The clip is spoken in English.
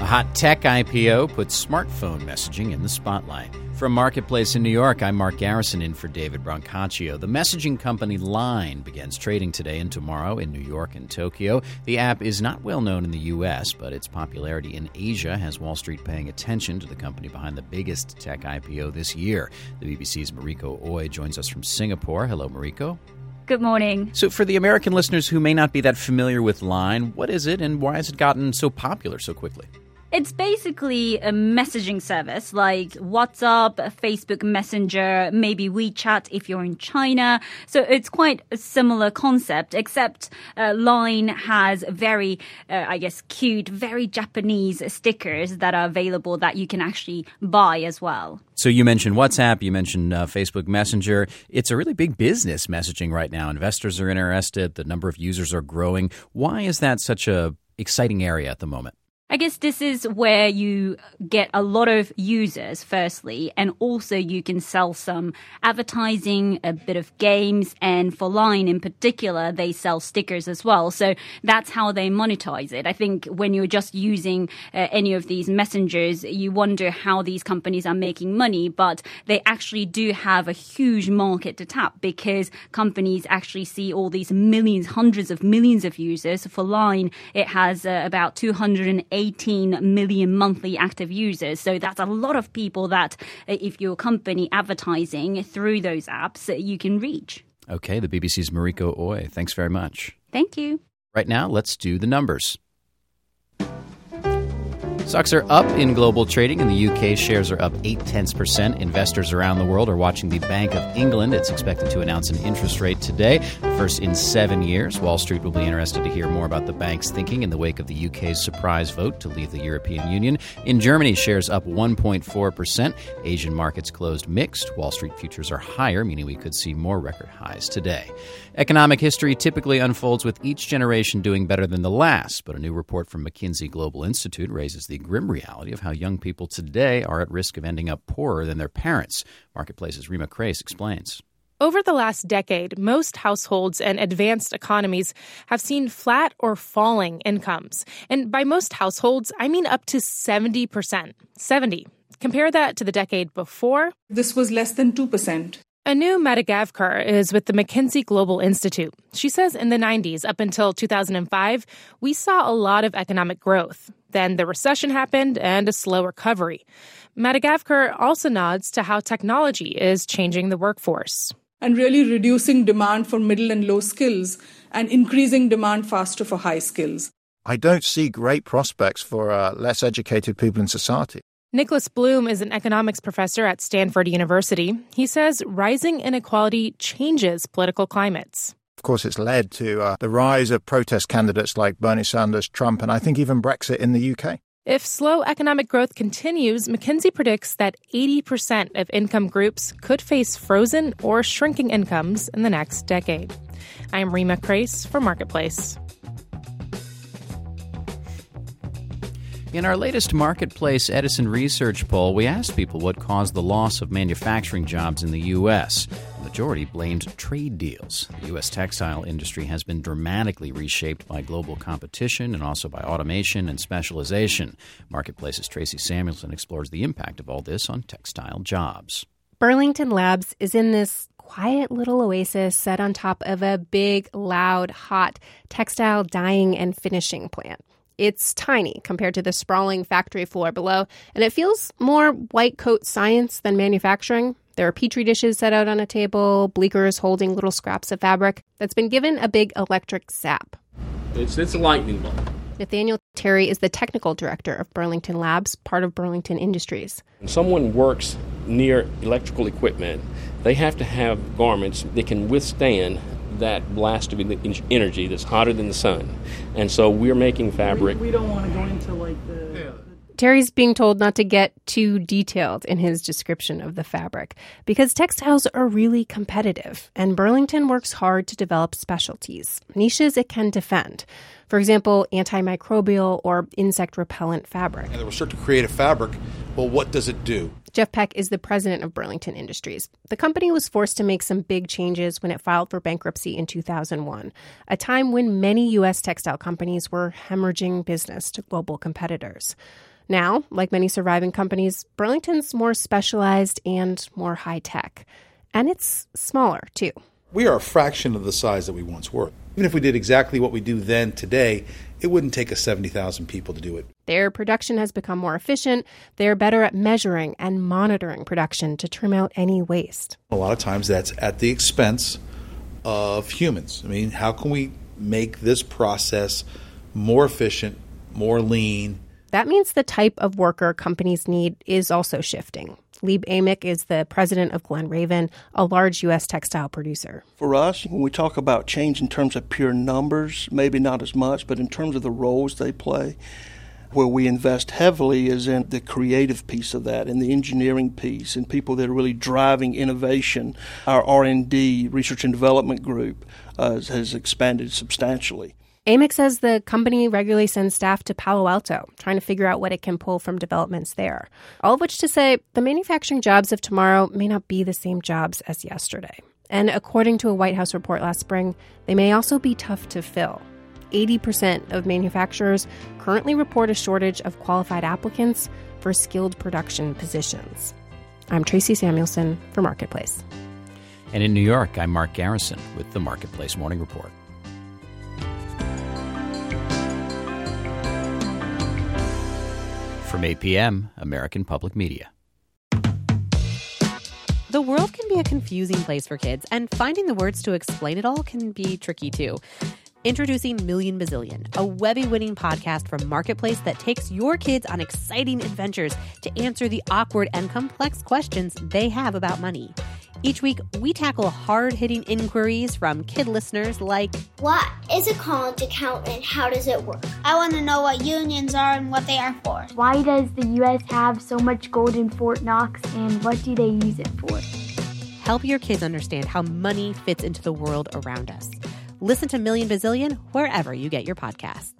hot tech IPO puts smartphone messaging in the spotlight. From Marketplace in New York, I'm Mark Garrison in for David Brancaccio. The messaging company Line begins trading today and tomorrow in New York and Tokyo. The app is not well known in the U.S., but its popularity in Asia has Wall Street paying attention to the company behind the biggest tech IPO this year. The BBC's Mariko Oy joins us from Singapore. Hello, Mariko. Good morning. So for the American listeners who may not be that familiar with Line, what is it and why has it gotten so popular so quickly? It's basically a messaging service like WhatsApp, Facebook Messenger, maybe WeChat if you're in China. So it's quite a similar concept, except Line has very, cute, very Japanese stickers that are available that you can actually buy as well. So you mentioned WhatsApp, you mentioned Facebook Messenger. It's a really big business messaging right now. Investors are interested. The number of users are growing. Why is that such a exciting area at the moment? I guess this is where you get a lot of users, firstly, and also you can sell some advertising, a bit of games, and for Line in particular, they sell stickers as well. So that's how they monetize it. I think when you're just using any of these messengers, you wonder how these companies are making money, but they actually do have a huge market to tap because companies actually see all these millions, hundreds of millions of users. For Line, it has about 218 million monthly active users. So that's a lot of people that if you're a company advertising through those apps, you can reach. Okay, the BBC's Mariko Oy. Thanks very much. Thank you. Right now, let's do the numbers. Stocks are up in global trading. In the UK, shares are up 0.8%. Investors around the world are watching the Bank of England. It's expected to announce an interest rate today, the first in 7 years. Wall Street will be interested to hear more about the bank's thinking in the wake of the UK's surprise vote to leave the European Union. In Germany, shares up 1.4%. Asian markets closed mixed. Wall Street futures are higher, meaning we could see more record highs today. Economic history typically unfolds with each generation doing better than the last, but a new report from McKinsey Global Institute raises the grim reality of how young people today are at risk of ending up poorer than their parents. Marketplace's Rima Crace explains. Over the last decade, most households and advanced economies have seen flat or falling incomes. And by most households, I mean up to 70%. 70. Compare that to the decade before. This was less than 2%. Anu Madagavkar is with the McKinsey Global Institute. She says in the 90s, up until 2005, we saw a lot of economic growth. Then the recession happened and a slow recovery. Madagavkar also nods to how technology is changing the workforce. And really reducing demand for middle and low skills and increasing demand faster for high skills. I don't see great prospects for less educated people in society. Nicholas Bloom is an economics professor at Stanford University. He says rising inequality changes political climates. Of course, it's led to the rise of protest candidates like Bernie Sanders, Trump, and I think even Brexit in the UK. If slow economic growth continues, McKinsey predicts that 80% of income groups could face frozen or shrinking incomes in the next decade. I'm Rima Crace for Marketplace. In our latest Marketplace Edison research poll, we asked people what caused the loss of manufacturing jobs in the U.S. The majority blamed trade deals. The U.S. textile industry has been dramatically reshaped by global competition and also by automation and specialization. Marketplace's Tracy Samuelson explores the impact of all this on textile jobs. Burlington Labs is in this quiet little oasis set on top of a big, loud, hot textile dyeing and finishing plant. It's tiny compared to the sprawling factory floor below, and it feels more white coat science than manufacturing. There are petri dishes set out on a table, bleakers holding little scraps of fabric that's been given a big electric zap. It's a lightning bolt. Nathaniel Terry is the technical director of Burlington Labs, part of Burlington Industries. When someone works near electrical equipment, they have to have garments that can withstand that blast of energy that's hotter than the sun. And so we're making fabric. We don't want to go into the... Terry's being told not to get too detailed in his description of the fabric because textiles are really competitive, and Burlington works hard to develop specialties, niches it can defend. For example, antimicrobial or insect repellent fabric. And they were starting to create a fabric. Well, what does it do? Jeff Peck is the president of Burlington Industries. The company was forced to make some big changes when it filed for bankruptcy in 2001, a time when many U.S. textile companies were hemorrhaging business to global competitors. Now, like many surviving companies, Burlington's more specialized and more high-tech. And it's smaller, too. We are a fraction of the size that we once were. Even if we did exactly what we do then today, it wouldn't take us 70,000 people to do it. Their production has become more efficient. They're better at measuring and monitoring production to trim out any waste. A lot of times that's at the expense of humans. I mean, how can we make this process more efficient, more lean? That means the type of worker companies need is also shifting. Lieb Amick is the president of Glen Raven, a large U.S. textile producer. For us, when we talk about change in terms of pure numbers, maybe not as much, but in terms of the roles they play, where we invest heavily is in the creative piece of that, in the engineering piece, and people that are really driving innovation. Our R&D, research and development group, has expanded substantially. Amick says the company regularly sends staff to Palo Alto, trying to figure out what it can pull from developments there. All of which to say, the manufacturing jobs of tomorrow may not be the same jobs as yesterday. And according to a White House report last spring, they may also be tough to fill. 80% of manufacturers currently report a shortage of qualified applicants for skilled production positions. I'm Tracy Samuelson for Marketplace. And in New York, I'm Mark Garrison with the Marketplace Morning Report. From 8 p.m., American Public Media. The world can be a confusing place for kids, and finding the words to explain it all can be tricky, too. Introducing Million Bazillion, a Webby-winning podcast from Marketplace that takes your kids on exciting adventures to answer the awkward and complex questions they have about money. Each week, we tackle hard-hitting inquiries from kid listeners like, what is a college account and how does it work? I want to know what unions are and what they are for. Why does the U.S. have so much gold in Fort Knox and what do they use it for? Help your kids understand how money fits into the world around us. Listen to Million Bazillion wherever you get your podcasts.